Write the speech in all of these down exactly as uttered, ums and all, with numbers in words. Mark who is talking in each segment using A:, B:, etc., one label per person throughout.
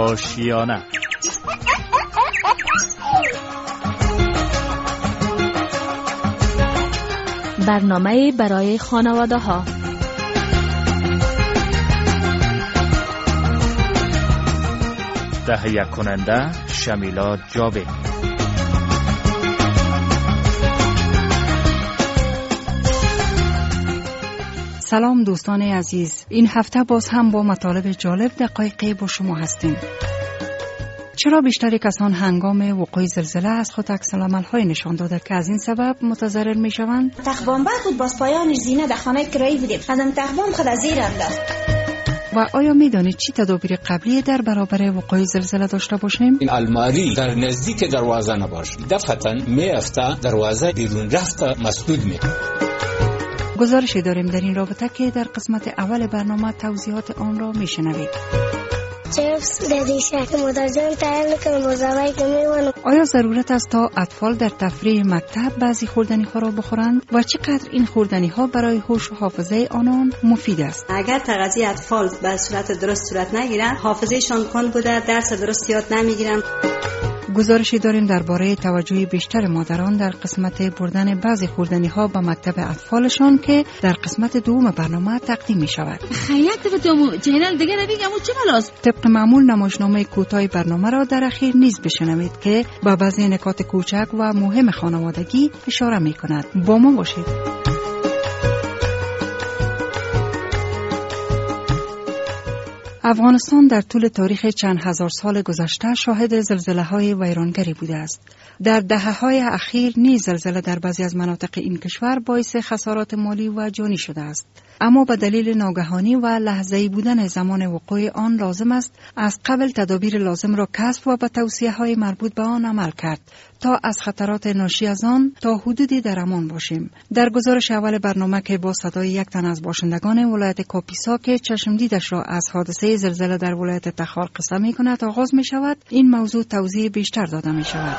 A: آشیانه.
B: برنامه برای خانواده ها.
A: تهیه کننده شمیلا جاوید.
C: سلام دوستان عزیز، این هفته باز هم با مطالب جالب دقایقی با شما هستیم. چرا بیشتر کسان هنگام وقوع زلزله از خود عکس‌العمل‌های نشان داده که از این سبب متضرر می‌شوند؟
D: تخبان بعد بود باز پایان زینه در خانه کرایی بودیم. ازم تخبان خود از زیر انداخت.
C: و آیا می‌دانید چی تدابیر قبلی در برابر وقوع زلزله داشته باشیم؟
E: این الماری در نزدیک دروازه نباشه. دفعتاً میافته دروازه بیرون رفته مسدود می.
C: گزارشی داریم در این رابطه که در قسمت اول برنامه توضیحات آن را میشنوید.
F: چیپس دادیشه که مادر جان تیار میکنه بازاوی که میوانم.
C: آیا ضرورت است تا اطفال در تفریح مکتب بعضی خوردنی ها را بخورند و چقدر این خوردنی ها برای هوش و حافظه آنان مفید است؟
G: اگر تغذیه اطفال به صورت درست صورت نگیرند، حافظهشان کند بوده، درس درست یاد نمیگیرند.
C: گزارشی داریم درباره توجه بیشتر مادران در قسمت بردن بعضی خوردنی ها به مکتب اطفالشان که در قسمت دوم برنامه تقدیم می شود.
H: خیلیت بتومو چینل دیگه نبیگم و چه بلاست؟
C: طبق معمول نمایشنامه کوتاه برنامه را در اخیر نیز بشنوید که با بعضی نکات کوچک و مهم خانوادگی اشاره می کند. با ما باشید. افغانستان در طول تاریخ چند هزار سال گذشته شاهد زلزله‌های ویرانگری بوده است. در دهه‌های اخیر نیز زلزله در بعضی از مناطق این کشور باعث خسارات مالی و جانی شده است. اما به دلیل ناگهانی و لحظه‌ای بودن زمان وقوع آن لازم است از قبل تدابیر لازم را کسب و به توصیه‌های مربوط به آن عمل کرد تا از خطرات ناشی از آن تا حدودی در امان باشیم. در گزارش اول برنامه که با صدای یک تن از باشندگان ولایت کاپیسا که چشم دیدش را از حادثه زلزله در ولایت تخار قصه می کند آغاز می شود، این موضوع توضیح بیشتر داده می شود.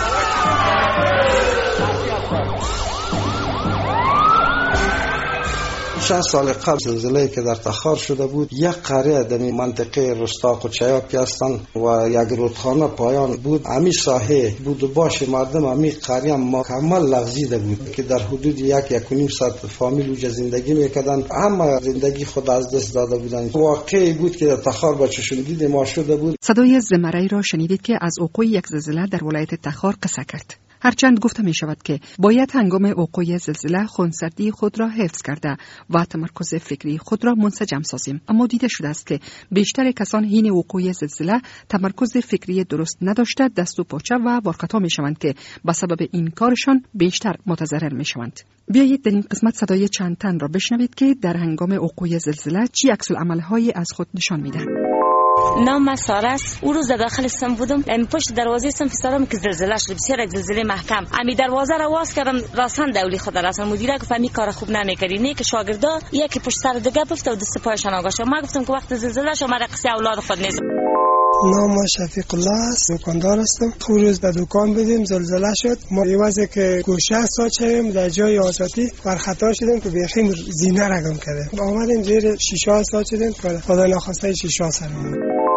I: شش سال قبل زلزله‌ای که در تخار شده بود، یک قریه در منطقه رستاق و چیاپی هستند و یک رودخانه پایان بود. امی ساحه بود و باش مردم امی قریه مکمل لغزیده بود که در حدود یک یک و نیم ساعت فامیل اوجا زندگی میکردن. اما زندگی خود از دست داده بودند. واقعی بود که در تخار با چشم دید ما شده بود.
C: صدای زمره‌ای را شنیدید که از وقوع یک زلزله در ولایت تخار قصه کرد. هرچند گفته می شود که باید هنگام وقوع زلزله خونسردی خود را حفظ کرده و تمرکز فکری خود را منسجم سازیم، اما دیده شده است که بیشتر کسان حین وقوع زلزله تمرکز فکری درست نداشته دست و پاچه و وارخطا می شوند که به سبب این کارشان بیشتر متضرر می شوند. بیایید در این قسمت صدای چند تن را بشنوید که در هنگام وقوع زلزله چی عکس‌العمل‌هایی از خود نشان میدهند.
J: نام ساره است. او روز داخل استم بودم، امی پشت دروازه استم فسارم که زلزله شد، بسیار یک زلزله محکم. امی دروازه را واس کردم، راسن دولی خود راسن مدیره گفت امی کار خوب نمیکردی، نه که شاگردا یکی پشت سر دیگه گفت و دست پایشان آگاشه. ما گفتم که وقت زلزله شو مرا قصه اولاد خود نیست.
K: نام شفیق الله است، دکاندار هستم. روز به دکان بدیم زلزله شد، ما ایوازه که گوشه ساچیم در جای آزادی بر خطا شدیم که بیخیم زینه را گم کرده. آمدیم زیر شیشه ساچ شدیم که خدا ناخواسته شیشه سرمون.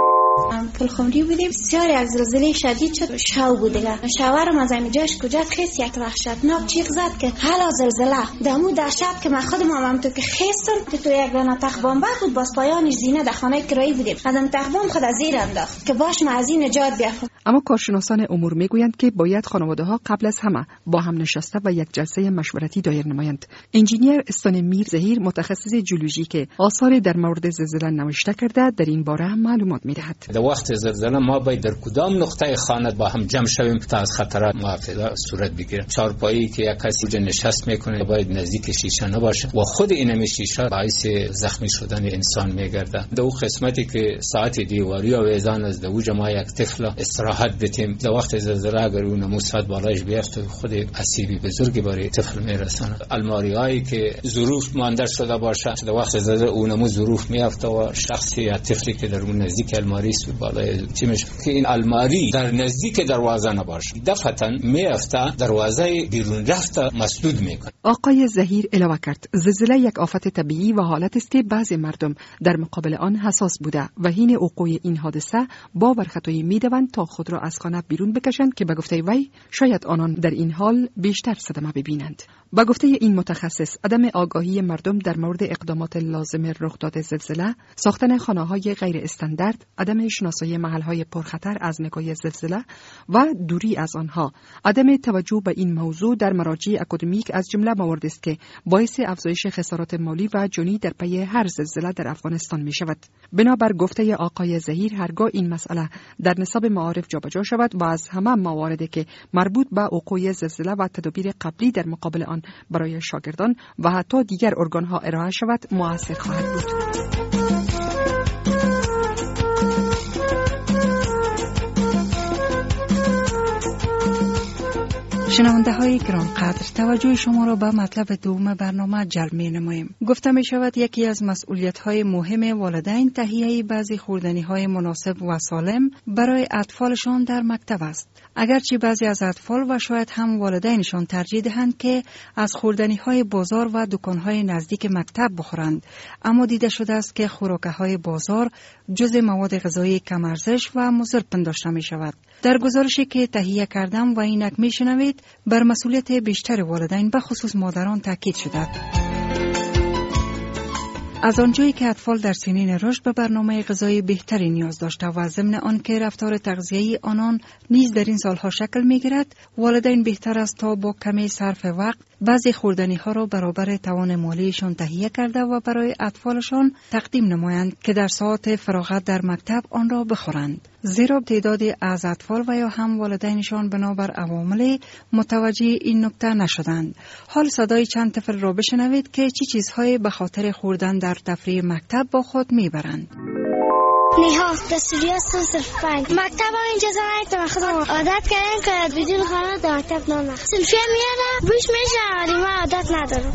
D: پلخمری بودیم، بسیار یک زلزله شدید شد، شو بود دیگه. شوهرم از اینجاش کجا خیس یک وحشتناک چیغ زد که حالا زلزله. دمو در شب که من خودم هم تو که خیستم که تو یک دانه تخبان بعد بود باز پایانش زینه در خانه کرایی بودیم. ازم تخبان خود از زیر انداخت که باش ما از این نجات بیافت.
C: اما کارشناسان امور میگویند که باید خانواده‌ها قبل از همه با هم نشسته و یک جلسه مشورتی دایر نمایند. انجینیر استان میر زهیر متخصص جیولوژی که آثار در مورد زلزله نوشته کرده در این باره معلومات میدهد.
E: در وقت زلزله ما باید در کدام نقطه خانه با هم جمع شویم تا از خطرات محافظت صورت بگیره. چارپایی که یک کسی اونجا نشست میکنه باید نزدیک شیشه نباشه و خود اینم شیشه باعث زخمی شدن انسان میگرده. در اون قسمتی که ساعت دیواری و ویزان از دوج ما یک طفل استراحت راحت بتیم. در وقت زلزله اگر اون موساد بالایش بیفته خود اسیبی بزرگی برای طفل میرسونه. الماریایی که ظروف مانده شده باشه در وقت زلزله اونمو ظروف میافته و شخصی یا طفلی که در اون نزدیک الماری است بالای چی میشه که این الماری در نزدیک دروازه نباشه، دفعتا میافته دروازه بیرون رفته مسدود میکنه.
C: آقای ظهیر علاوه کرد زلزله یک آفت طبیعی و حالت است که بعضی مردم در مقابل آن حساس بوده و حین وقوع این حادثه با برخطایی میدوند تا خود را از خانه بیرون بکشند که به گفته وی شاید آنان در این حال بیشتر صدمه ببینند. با گفته این متخصص عدم آگاهی مردم در مورد اقدامات لازم رخداد زلزله، ساختن خانه‌های غیر استاندارد، عدم شناسایی محل‌های پرخطر از نگاه زلزله و دوری از آنها، عدم توجه به این موضوع در مراجع اکادمیک از جمله موارد است که باعث افزایش خسارات مالی و جانی در پی هر زلزله در افغانستان می شود. بنابر گفته آقای ظهیر هرگاه این مسئله در نصاب معارف جابجا شود و از همه مواردی که مربوط به وقوع زلزله و تدابیر قبلی در مقابل آن برای شاگردان و حتی دیگر ارگان‌ها ارائه شود مؤثر خواهد بود. شنونده های گرانقدر، توجه شما را به مطلب دوم برنامه جلب می نماییم. گفته می شود یکی از مسئولیت های مهم والدین تهیه بعضی خوردنی های مناسب و سالم برای اطفالشان در مکتب است. اگرچه بعضی از اطفال و شاید هم والدینشان ترجیح دهند که از خوردنی های بازار و دکان های نزدیک مکتب بخورند، اما دیده شده است که خوراکه های بازار جزء مواد غذایی کم ارزش و مضر پنداشته می شود. در گزارشی که تهیه کردم و اینک می شنوید بر مسئولیت بیشتر والدین به خصوص مادران تاکید شده. از آنجایی که اطفال در سنین رشد به برنامه غذایی بهتری نیاز داشته و ضمن آن که رفتار تغذیه‌ای آنان نیز در این سالها شکل می‌گیرد، والدین بهتر است تا با کمی صرف وقت بعضی خوردنی‌ها را برابر توان مالیشان تهیه کرده و برای اطفالشان تقدیم نمایند که در ساعات فراغت در مکتب آن را بخورند. زیرا تعدادی از اطفال و یا هم والدینشان بنابر عوامل متوجه این نکته نشدند. حال صدای چند طفل را بشنوید که چی چیزهایی به خاطر خوردن در تفریح مکتب با خود میبرند.
F: نیها دستوری صرف پنج مکتب ها اینجا زنید خودم عادت کردیم که بدون خانه در مکتب نامه صرفی میارم بوش میشه ولی من عادت ندارم.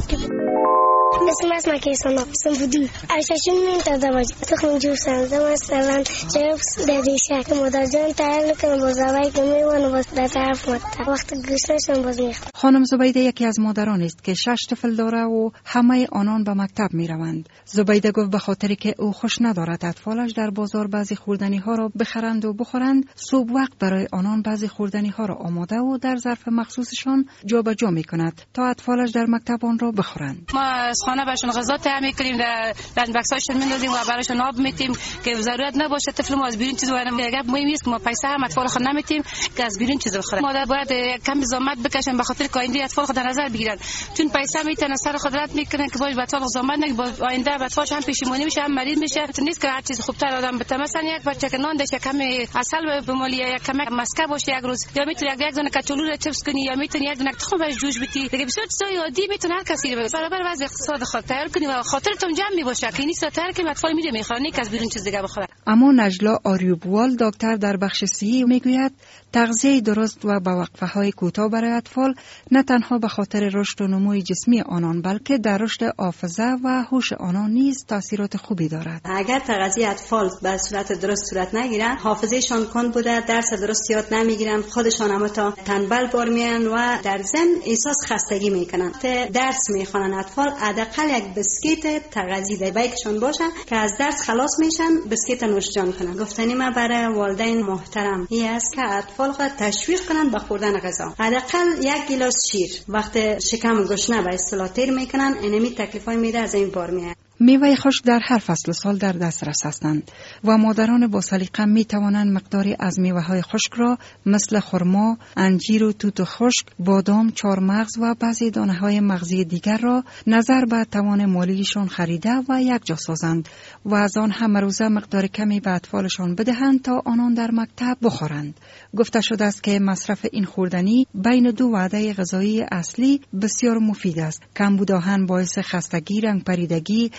F: اسم اسم کیسان اسم بودی ارشاشون مین تا دواجی تخم جوسن زمان مثلا چیپس دادیشه که مادر جان تایید کنه بازوایی که میوانه باز در طرف مکتب وقت گوشتشون باز میخواد.
C: خانم زبیده یکی از مادران است که شش طفل داره و همه آنان به مکتب میروند. زبیده گفت به خاطری که او خوش ندارد اطفالش در بازار بعضی خوردنی ها را بخرند و بخورند، صبح وقت برای آنان بعضی خوردنی ها را آماده و در ظرف مخصوصشان جابجا میکند تا اطفالش در مکتب آن را بخورند.
L: ما از خانه براشون غذا تهیه میکنیم، در لنج باکساشون میندازیم و براشون آب میتیم که ضرورت نباشه طفل ما از بیرون چیز بخوره. میگه مهم نیست که ما پیسه هم اطفال خود نمیتیم که از بیرون چیز بخوره. مادر باید کم زحمت بکشن به خاطر که آینده اطفال خود در نظر بگیرن، چون پیسه میتونه سر خود رد میکنن که باید اطفال زحمت نگه با آینده اطفالش هم پشیمانی میشه هم مریض میشه. نیست که هر چیز خوبتر آدم بده. مثلا یک بچه که نان دشه کم عسل بمالی یک کم مسکه باشه یک روز، یا میتونه یک یک دونه کچولو رو چپس کنی، یا میتونه یک دونه تخم برش جوش بدی. دیگه بسیار چیزای عادی میتونه هر کسی بده. برابر وضع اقتصاد خود تیار کنی و خاطرتون جمع می باشه که نیست تر که اطفال میده میخوره نه که از بیرون چیز دیگه بخوره.
C: اما نجلا آریوبوال دکتر در بخش صحی میگوید تغذیه درست و با وقفه های کوتاه برای اطفال نه تنها به خاطر رشد و نموی جسمی آنان بلکه در رشد حافظه و هوش آنان نیز تاثیرات خوبی دارد.
G: اگر تغذیه اطفال به صورت درست صورت نگیرند، حافظهشان کند بوده، درس درست یاد نمیگیرن، خودشان هم تا تنبل بار میان و در ضمن احساس خستگی میکنن. درس میخوانن اطفال حداقل یک بسکیت تغذیه در بیکشون باشه که از درس خلاص میشن بسکیت نوشجان کنن. گفتنی ما برای والدین محترم این است که اطفال خود تشویق کنن به خوردن غذا. حداقل یک گیلاس شیر وقت شکم گشنه به اصطلاح تیر میکنن، اینمی تکلیفای میده از این بار میاد.
C: میوه خشک در هر فصل سال در دسترس هستند و مادران با سلیقه می توانند مقداری از میوه های خشک را مثل خرما، انجیر و توت خشک، بادام، چهارمغز و بعضی دانه های مغزی دیگر را نظر به توان مالیشان خریده و یکجا سازند و از آن هم روزه مقدار کمی به اطفالشان بدهند تا آنان در مکتب بخورند. گفته شده است که مصرف این خوردنی بین دو وعده غذایی اصلی بسیار مفید است. کمبود آهن باعث خستگی، رنگ پریدگی،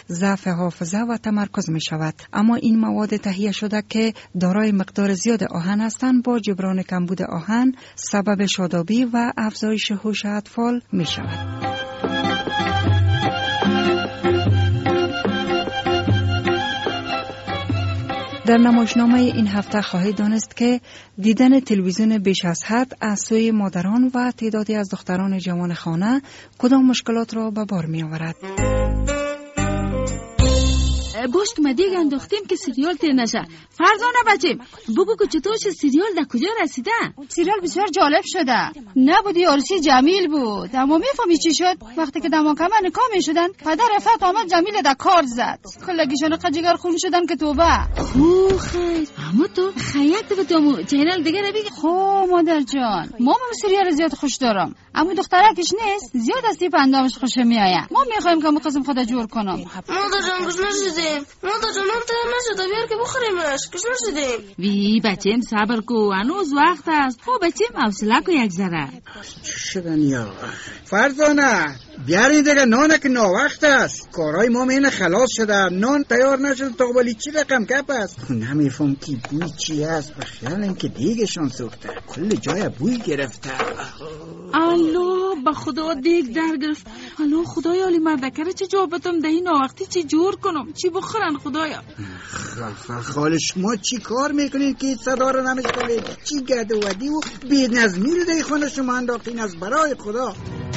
C: ضعف حافظه و تمرکز می شود. اما این مواد تهیه شده که دارای مقدار زیاد آهن هستند با جبران کمبود آهن سبب شادابی و افزایش هوش اطفال می شود. در نمایشنامه این هفته خواهید دانست که دیدن تلویزیون بیش از حد از سوی مادران و تعدادی از دختران جوان خانه کدام مشکلات را به بار می آورد.
H: باش که ما دیگه انداختیم که سریال تیر نشه. فرزانه بچیم بگو که چطور سریال در کجا رسیده؟
M: سریال بسیار جالب شده. نبودی عروسی جمیل بود. اما میفهمی چی شد؟ وقتی که دماکمه نکاح میشدن پدر رفت آمد جمیل در کار زد. کلگیشون قجگر خون شدن که توبه.
H: خو خیر. اما تو خیاط به تو چینل دیگه رو بگی.
M: خو مادر جان ما با سریال زیاد خوش دارم. اما دخترکش نیست زیاد از تیپ اندامش خوش میآید. ما میخوایم که قسم خدا جور کنم.
F: مادر جان گوش نشدیم. مادر جان هم تر نشده بیار که بخوریمش. گوش نشدیم.
H: وی بچیم صبر کو هنوز وقت است. خب بچیم حوصله کو یک ذره.
N: شدن یا فرزانه بیارین دیگه نانه که ناوقت است. کارهای ما مینه خلاص شده. نان تیار نشد تا ولی چی رقم کپ است. نمیفهم کی بوی چی است. بخیال این که دیگشان سوخته کل جای بوی گرفته.
H: الله با خدا دیگ در گرفت. الله خدایا علی مردکره چه جوابتم دهی ناوقتی چی جور کنم چی بخورن خدایا.
N: خال شما چی کار میکنین که صدا رو نمیشنوید؟ چی گرد و ودی و بی نظمی رو در خانه شما انداختین از برای خدا.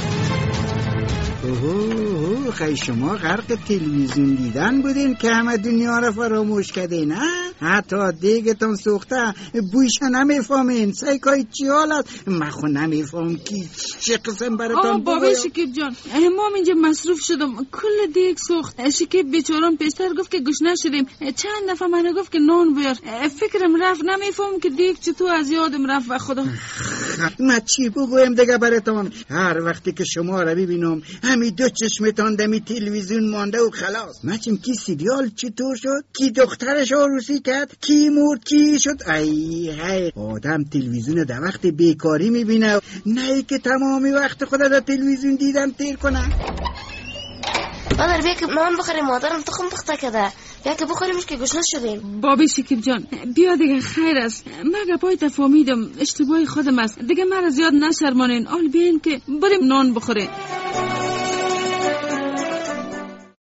N: اوه خیلی شما غرق تلویزیون دیدن بودین که همه دنیا رو فراموش کردین نه؟ حتی دیگتون سوخته بویش نمیفهمین. سیکای چی حال است؟ من خود نمیفهم کی چه قسم براتون
H: بگویم. بابا شکیب جان ما اینجا مصروف شدم کل دیگ سوخت. شکیب بیچارم پیشتر گفت که گوش نشدیم. چند دفعه من گفت که نان بیار. فکرم رفت نمیفهم که دیگ چطور از یادم رفت و خدا.
N: من چی بگویم دیگه براتون؟ هر وقتی که شما رو ببینم همی دو چشمتان دمی تلویزیون مانده و خلاص. مچم کی سریال چطور شد؟ کی دخترش عروسی کرد؟ کی مرد؟ کی شد؟ ای ای آدم تلویزیون در وقت بیکاری میبینه نه که تمامی وقت خود در تلویزیون دیدن تیر کنه.
F: مادر بیا که نان بخوریم. مادرم تخم پخته کرده. بیا که بخوریمش که گوش نشدیم.
H: بابی شکیب جان بیا دیگه خیر است. من گپای تفاهمیدم اشتباهی خودم است دیگه. من زیاد نشرمانین. آل بیاین که بریم نان بخوریم.